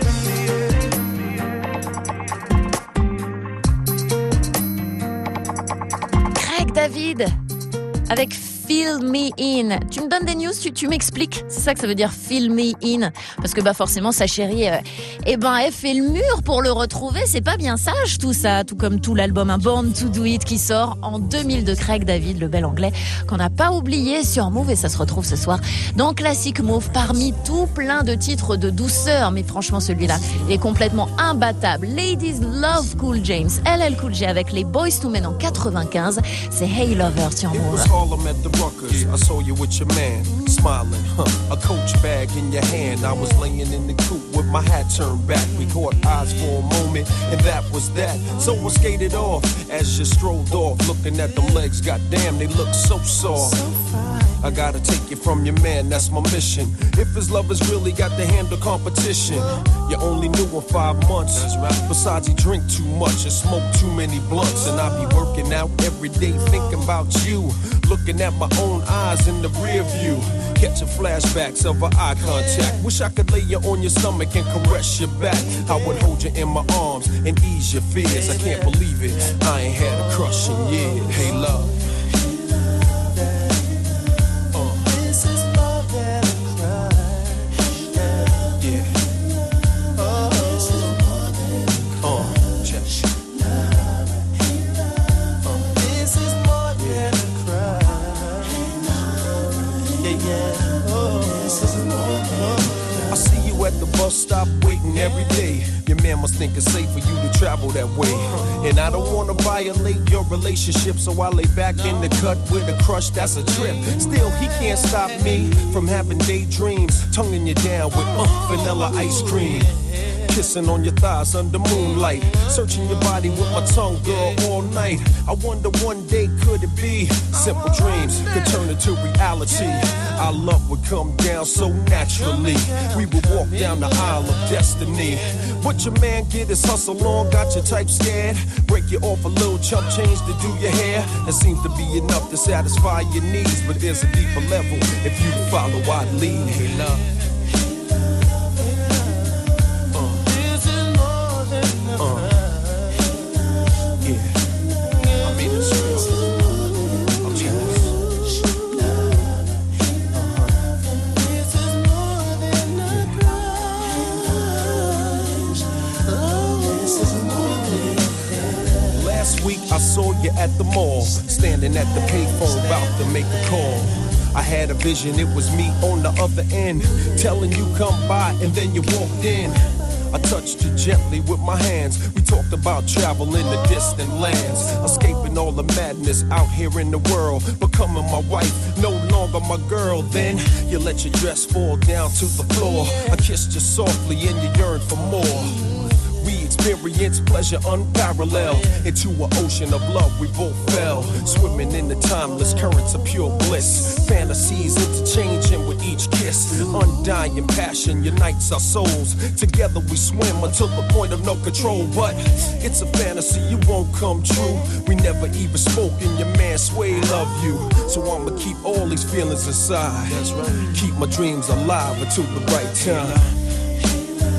in? Craig David avec Fill Me In. Tu me donnes des news, tu, tu m'expliques. C'est ça que ça veut dire Fill Me In. Parce que bah forcément sa chérie, euh, eh ben elle fait le mur pour le retrouver. C'est pas bien sage tout ça. Tout comme tout l'album Un Born to Do It qui sort en deux mille de Craig David, le bel anglais qu'on n'a pas oublié sur Move, et ça se retrouve ce soir dans Classic Move parmi tout plein de titres de douceur. Mais franchement celui-là il est complètement imbattable. Ladies Love Cool James, L L Cool J avec les Boyz two Men en quatre-vingt-quinze. C'est Hey Lover sur Move. Ruckers, I saw you with your man, smiling, huh? A Coach bag in your hand. I was laying in the coupe with my hat turned back. We caught eyes for a moment, and that was that. So I skated off as you strolled off, looking at them legs. Goddamn, they look so soft. I gotta take you from your man, that's my mission. If his lovers really got to handle competition, you only knew him five months. Besides, he drink too much and smoke too many blunts. And I be working out every day thinking about you, looking at my own eyes in the rear view, catching flashbacks of our eye contact. Wish I could lay you on your stomach and caress your back. I would hold you in my arms and ease your fears. I can't believe it, I ain't had a crush in years. Hey love, at the bus stop waiting every day. Your man must think it's safe for you to travel that way. And I don't wanna violate your relationship, so I lay back in the cut with a crush, that's a trip. Still, he can't stop me from having daydreams, tonguing you down with uh, vanilla ice cream. Kissing on your thighs under moonlight, searching your body with my tongue, girl, all night. I wonder one day could it be simple dreams could turn into reality. Our love would come down so naturally. We would walk down the aisle of destiny. What your man get his hustle on, got your type scared. Break you off a little chump change to do your hair. It seems to be enough to satisfy your needs, but there's a deeper level if you follow I'd lead. Hey love, I saw you at the mall, standing at the payphone, about to make a call. I had a vision, it was me on the other end, telling you come by, and then you walked in. I touched you gently with my hands. We talked about travel in the distant lands, escaping all the madness out here in the world, becoming my wife, no longer my girl. Then you let your dress fall down to the floor. I kissed you softly and you yearned for more. We experienced pleasure unparalleled. Into an ocean of love we both fell, swimming in the timeless currents of pure bliss. Fantasies interchanging with each kiss. Undying passion unites our souls. Together we swim until the point of no control. But it's a fantasy, it won't come true. We never even spoke and your man Sway love you. So I'ma keep all these feelings inside. That's right. Keep my dreams alive until the right time.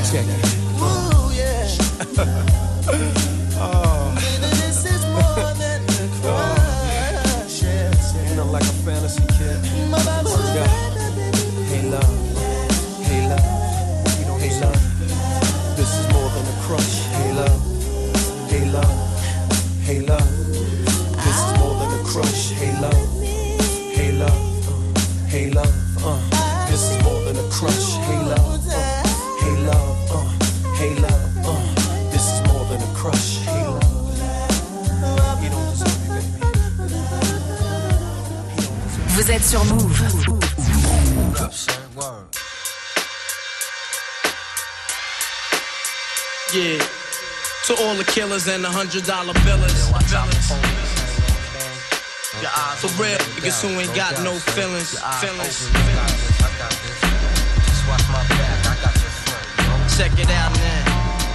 Check it. Ooh, yeah. Oh. Baby, this is more than a crush. Yeah. Ain't nothing like a fantasy, kid. Word up. Hey, love. Hey, love. You know, hey, love. This is more than a crush. Hey, love. Hey, love. Hey, love. This is more than a crush. Hey, love. Hey, love. Uh, hey, love. Uh, this is more than a crush. Hey, love. Uh, hey, love. Uh, hey, love. Uh, this is more than a crush. Hey, love. You don't deserve me, baby. Vous êtes sur Move. Yeah, to all the killers and the hundred dollar billers. For real niggas who ain't got no feelings. Feelings. Check it out now.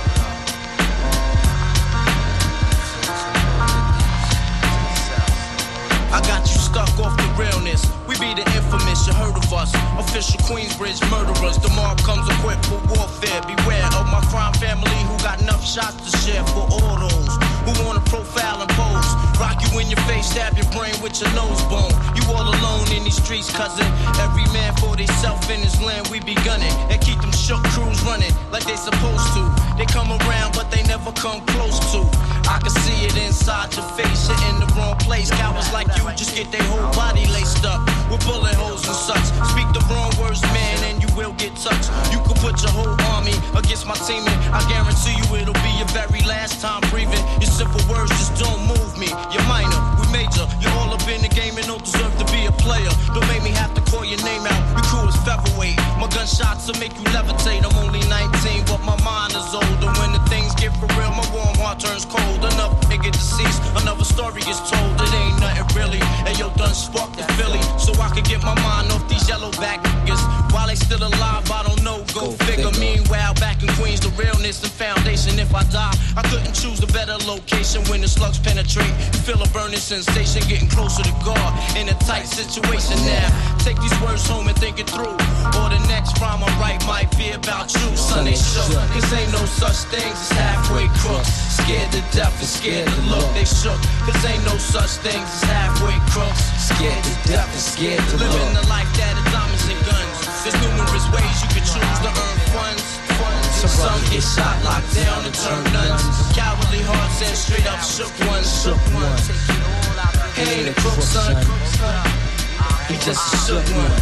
I got you stuck off the realness. We be the infamous, you heard of us. Official Queensbridge murderers. The mob comes equipped for warfare. Beware of my crime family who got enough shots to share for all those who wanna profile and pose. Rock you in your face, stab your brain with your nose bone. You all alone in these streets, cousin. Every man for theyself in his land, we be gunning. And keep them shook crews running like they supposed to. They come around, but they never come close to. I can see it inside your face, you're in the wrong place. Cowards like you just get their whole body laced up with bullet holes and such. Speak the wrong words, man, and you will get touched. You could put your whole army against my team, and I guarantee you it'll be your very last time breathing. Your simple words just don't move me. You're minor, we major. You're all up in the game and don't deserve to be a player. Don't make me have to call your name out. Your crew is featherweight. My gunshots will make you levitate. I'm only nineteen, but my mind is older. When the things get for real, my warm heart turns cold. Enough nigga deceased, another story is told. It ain't nothing really. And yo, done sparked the Philly, so I could get my mind off these yellow back niggas. While they still alive, I don't know. Go, Go figure. figure. Meanwhile, back in Queens, the realness and foundation. If I die, I couldn't choose a better location. When the slugs penetrate, you feel a burning sensation, getting closer to God in a tight situation. Now, take these words home and think it through. Or the next rhyme I write might be about you. Son, they shook. Cause ain't no such things as halfway crooks. Scared to death and scared to look. They shook. Cause ain't no such things as halfway crooks. Scared to death and scared to look. Living the life that is diamonds and guns. There's numerous ways you can choose to earn funds. Some get shot, locked down, and turn nuns. Cowardly hearts and straight up shook ones. Shook ones. He ain't a crook, son. He just a shook one.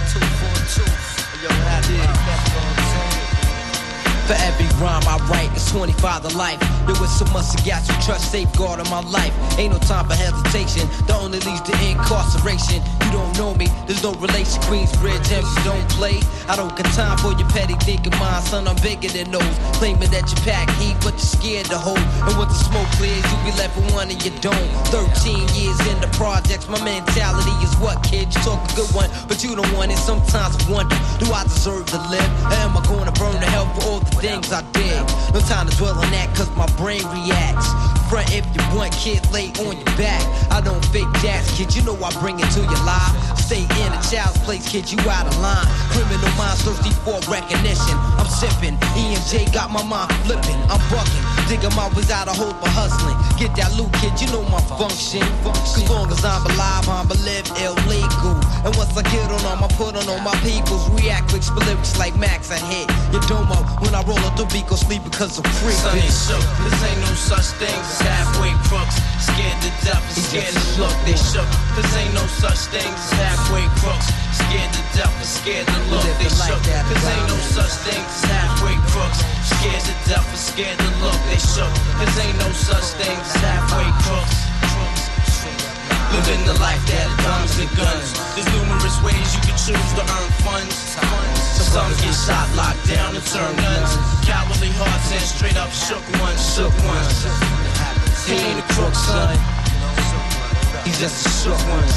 For every rhyme I write, it's twenty-five to life. There was so much I got you trust, safeguard in my life. Ain't no time for hesitation, that only leads to incarceration. You don't know me, there's no relation. Queensbridge, M C don't play. I don't got time for your petty thinking, mine, son, I'm bigger than those. Claiming that you pack heat, but you're scared to hold. And when the smoke clears, you be left with one and you don't. Thirteen years in the projects, my mentality is what, kid? You talk a good one, but you don't want it. Sometimes I wonder, do I deserve to live? Or am I gonna burn to hell for all the things I did? No time to dwell on that, cause my brain reacts. Front if you want, kid, lay on your back. I don't fake jazz, kid, you know I bring it to your life. Stay in a child's place, kid, you out of line. Criminal minds thirsty for recognition. I'm sipping, E M J got my mind flipping. I'm bucking, digging my ways out of hope for hustling. Get that loot, kid, you know my function. As long as I'm alive, I'm a live illegal. And once I get on them, I put on all my peoples. React quick, spit lyrics like Max, I hit your domo. When I roll up the beat, go sleep because I'm free. Son, they shook, cause ain't no such thing as halfway crooks. Scared to death and scared to look. They shook, cause ain't no such thing as halfway crooks. Scared to death and scared to look. They shook, cause ain't no such thing as halfway crooks. Scared to death and scared to look. They shook, cause ain't no such thing as halfway crooks. Living the life that is diamonds and guns. There's numerous ways you can choose to earn funds. Some get shot, locked down, and turn nuns. Cowardly hearts and straight up shook ones, shook ones. He ain't a crook, son. He's just a shook one.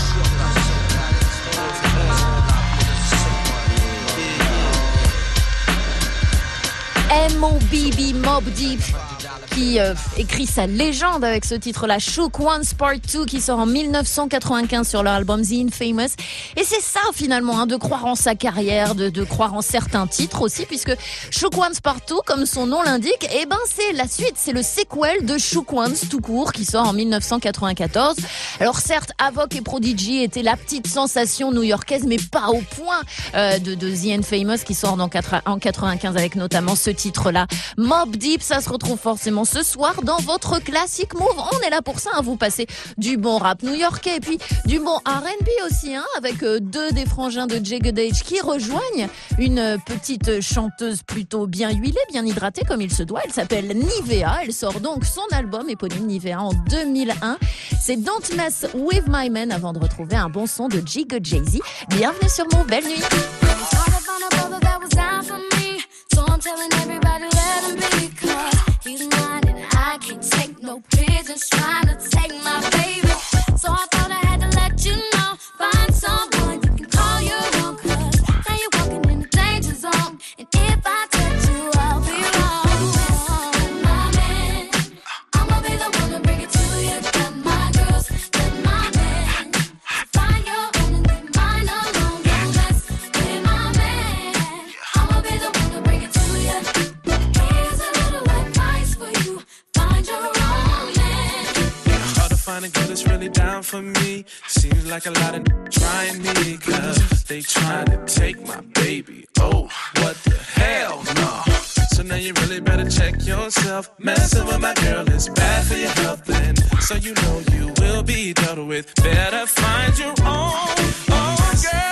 M O B B Mobb Deep. qui euh, écrit sa légende avec ce titre-là, Shook Ones Part deux, qui sort en mille neuf cent quatre-vingt-quinze sur leur album The Infamous. Et c'est ça finalement, hein, de croire en sa carrière, de, de croire en certains titres aussi, puisque Shook Ones Part deux, comme son nom l'indique, eh ben c'est la suite, c'est le sequel de Shook Ones tout court, qui sort en mille neuf cent quatre-vingt-quatorze. Alors certes, Avoc et Prodigy étaient la petite sensation new-yorkaise, mais pas au point euh, de, de The Infamous, qui sort en quatre-vingt-quinze avec notamment ce titre-là. Mobb Deep, ça se retrouve forcément ce soir dans votre classique move. On est là pour ça, hein, vous passez du bon rap new-yorkais et puis du bon R and B aussi, hein, avec euh, deux des frangins de Jagged Edge qui rejoignent une petite chanteuse plutôt bien huilée, bien hydratée comme il se doit. Elle s'appelle Nivea. Elle sort donc son album éponyme Nivea en deux mille un. C'est Don't Mess With My Man avant de retrouver un bon son de Jigga Jay-Z. Bienvenue sur Move, belle nuit. So I'm telling everybody let him be, cause he's mine and I can't take no pigeons trying to take my baby. So I thought I had to let you know, find someone you can call your own, cause now you're walking in the danger zone, and if I touch you I'll be wrong. My man, I'ma be the one to bring it to you. Got my girls, got my man. Find your own and leave mine alone. Don't mess with my man. I'ma be the one to bring it to you. Here's a little advice for you. Find your own man. Hard to find a girl that's really down for me. Seems like a lot of trying me, cause they trying to take my baby. Oh, what the hell, no. So now you really better check yourself. Messing with my girl is bad for your health, and so you know you will be dealt with. Better find your own, own girl.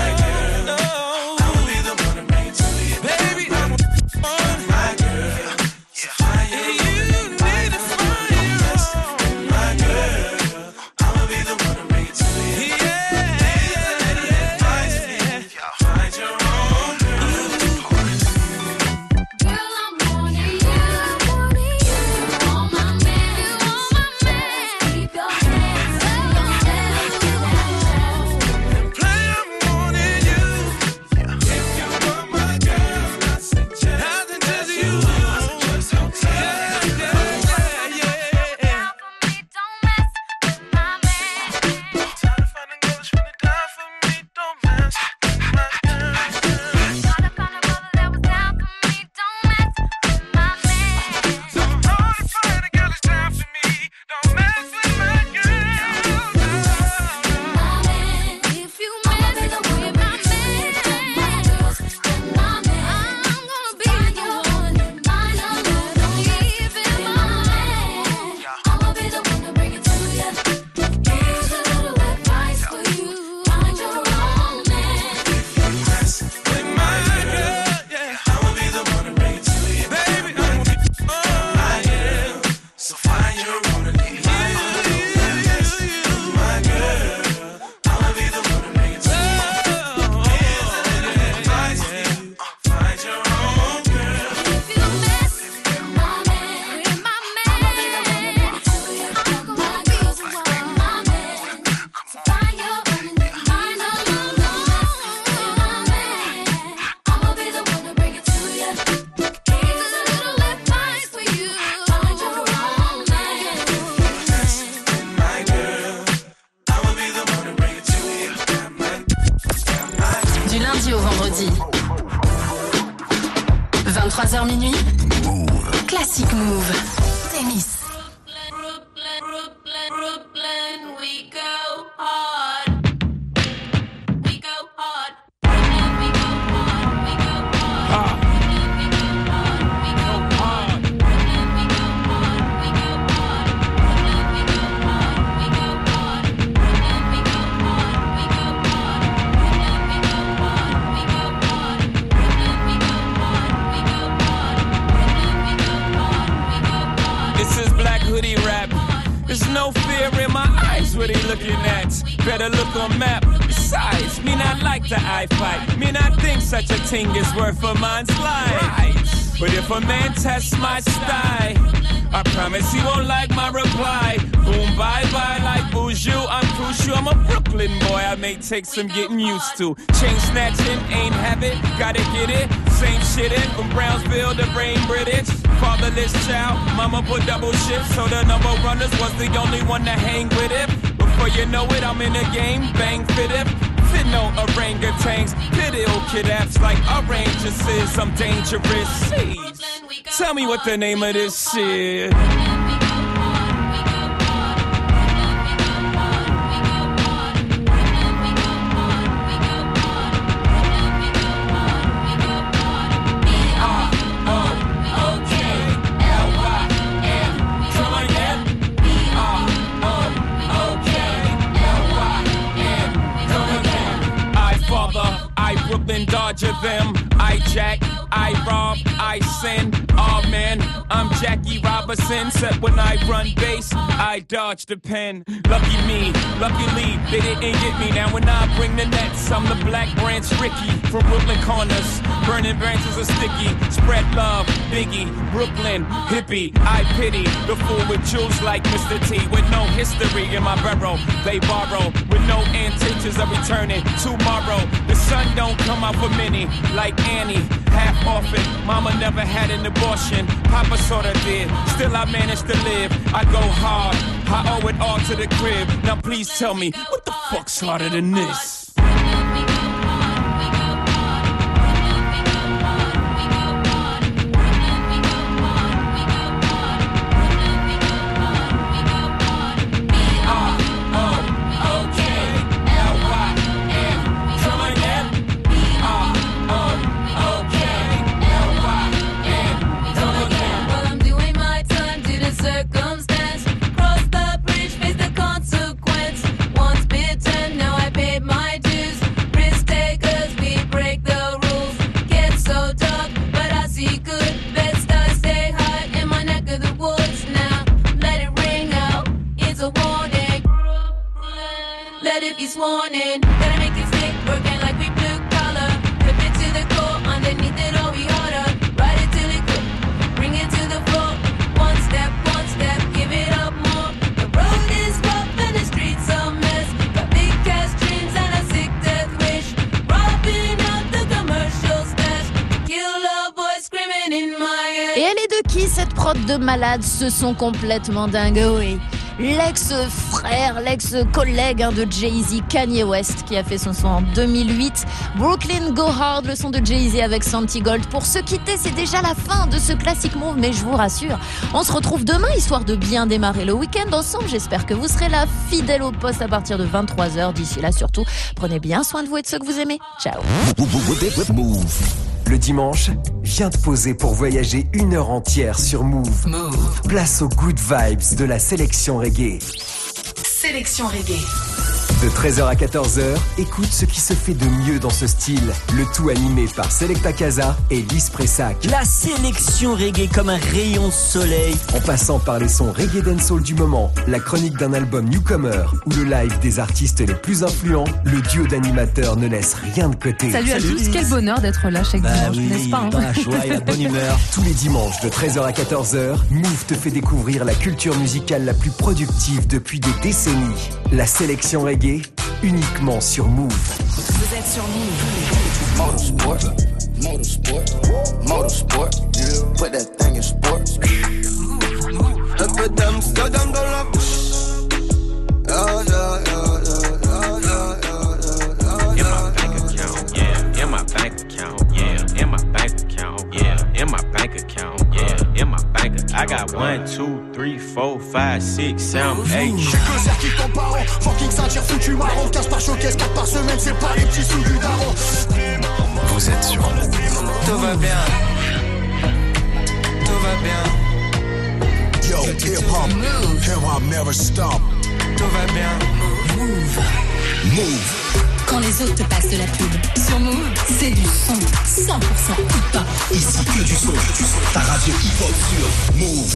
vingt-trois heures minuit. Move. Classic Move. Tennis. Brooklyn, Brooklyn, Brooklyn, we go hard. We go hard. Brooklyn, we go hard. We go hard. Brooklyn, we go hard. We go hard. Brooklyn, we go hard. We go hard. Brooklyn, we go hard. We go hard. Brooklyn, we go hard. We go hard. Brooklyn, we go hard. We go hard. Brooklyn, we go hard. We go hard. Brooklyn, we go hard. We go hard. This is Black Hoodie Rap. There's no fear in my eyes, what he looking at? Better look on map. Besides, me not like the eye fight. Me not think such a thing is worth a man's life. But if a man tests my style, I promise he won't like my reply. Boom, bye bye, like Boujou. I'm crucial. I'm a Brooklyn boy. I may take some getting used to. Chain snatching, ain't habit. Gotta get it. Same shit in from Brownsville to Brain British. Fatherless child, mama put double shifts, so the number runners was the only one to hang with it. Before you know it, I'm in the game, bang fit it. Fit no orangutans, video kid apps like oranges, I'm dangerous. Jeez. Tell me what the name of this shit. Brooklyn Dodger them, I jack, I rob, I sin. Oh man, I'm Jackie Robinson. Except when I run base, I dodge the pen. Lucky me, luckily they didn't get me. Now when I bring the nets, I'm the Black Branch Ricky from Brooklyn corners. Burning branches are sticky. Spread love, Biggie, Brooklyn hippie. I pity the fool with jewels like Mister T, with no history in my barrel. They borrow with no intentions of returning tomorrow. The sun don't come out for many, like Annie, half orphan. Mama never had an abortion, Papa sorta did. Still I managed to live. I go hard, I owe it all to the crib. Now please tell me, what the fuck's harder than this? Warning, gotta make it stick, working like we blue collar. Flip it to the core, underneath it all we harder. Ride it till it quick, bring it to the floor. One step, one step, give it up more. The road is rough and the streets a mess. Got big cash dreams and a sick death wish. Robbing up the commercial stash. Kill a boy screaming in my head. Et elle est de qui cette prod de malade? Ce sont complètement dingue, oui. L'ex-frère, l'ex-collègue hein, de Jay-Z, Kanye West, qui a fait son son en deux mille huit. Brooklyn Go Hard, le son de Jay-Z avec Santi Gold. Pour se quitter, c'est déjà la fin de ce classic move, mais je vous rassure, on se retrouve demain, histoire de bien démarrer le week-end ensemble. J'espère que vous serez là, fidèles au poste à partir de vingt-trois heures. D'ici là, surtout, prenez bien soin de vous et de ceux que vous aimez. Ciao. Move. Le dimanche, viens te poser pour voyager une heure entière sur Move. Move. Place aux good vibes de la sélection reggae. Sélection reggae. De treize heures à quatorze heures, écoute ce qui se fait de mieux dans ce style. Le tout animé par Selecta Casa et Lys Pressac. La sélection reggae comme un rayon de soleil. En passant par les sons reggae dancehall du moment, la chronique d'un album newcomer ou le live des artistes les plus influents, le duo d'animateurs ne laisse rien de côté. Salut, Salut à tous, quel bonheur d'être là chaque bah dimanche, oui, n'est-ce pas hein dans la joie et la bonne humeur. Tous les dimanches de treize heures à quatorze heures, Move te fait découvrir la culture musicale la plus productive depuis des décennies. La sélection reggae, uniquement sur Move. Vous êtes sur Move. Motorsport, motorsport, motorsport, put that thing in sports. Put them, put them, go up. Oh, yeah, yeah, yeah, yeah, yeah, yeah, In my bank account, yeah. In my bank account, yeah. In my bank account, yeah. In my bank account. I got one, two, three, four, five, six, seven, eight. J'suis que circuit ton parent, fucking ceinture foutu marron. quinze par showcase, quatre par semaine, c'est pas les petits sous du daron. Vous êtes sur Move. Tout va bien, tout va bien. Yo, hip hop, hip hop never stop. Tout va bien. Move. Move. Quand les autres te passent de la pub, sur Move, c'est du son cent pour cent hip-hop. Ici que du son, ta radio hip hop sur Move.